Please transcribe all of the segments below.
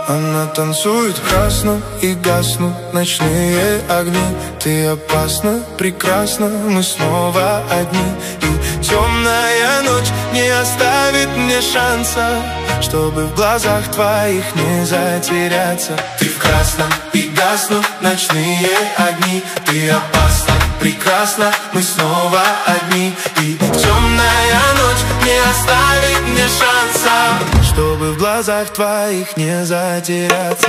Она танцует в красном и гаснут ночные огни. Ты опасна, прекрасна, мы снова одни. И темная ночь не оставит мне шанса, чтобы в глазах твоих не затеряться. Ты в красном и гаснут ночные огни. Ты опасна, прекрасна, мы снова одни. И темная ночь не оставит мне шанса, чтобы в глазах твоих не затеряться.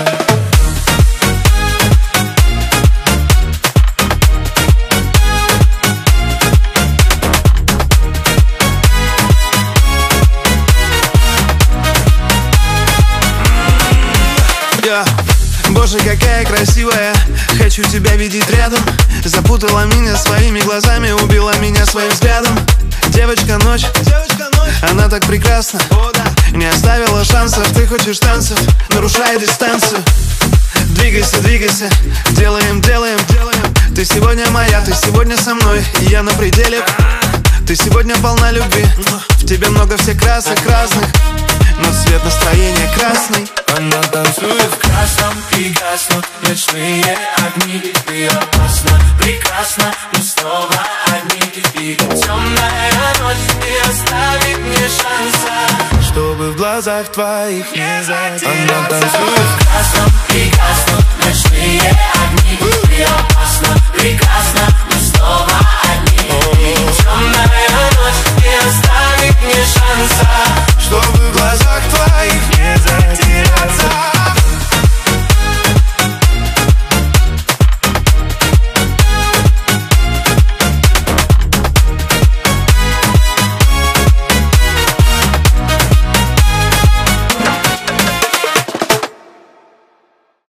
Боже, какая красивая, хочу тебя видеть рядом. Запутала меня своими глазами, убила меня своим взглядом. Девочка ночь, она так прекрасна, не оставила шансов. Ты хочешь танцев, нарушай дистанцию. Двигайся, двигайся, делаем, делаем. Ты сегодня моя, ты сегодня со мной, и я на пределе. Ты сегодня полна любви, в тебе много всех красок разных, но цвет настроения красный. Она танцует в красном и гаснут ночные огни. Ты опасна, прекрасна, мы снова одни. И темная ночь не оставит мне шанса, чтобы в глазах твоих не затеряться. Она танцует в красном и гаснут ночные огни. Ты опасна, прекрасна, мы снова одни. И темная ночь не оставит мне шанса, чтобы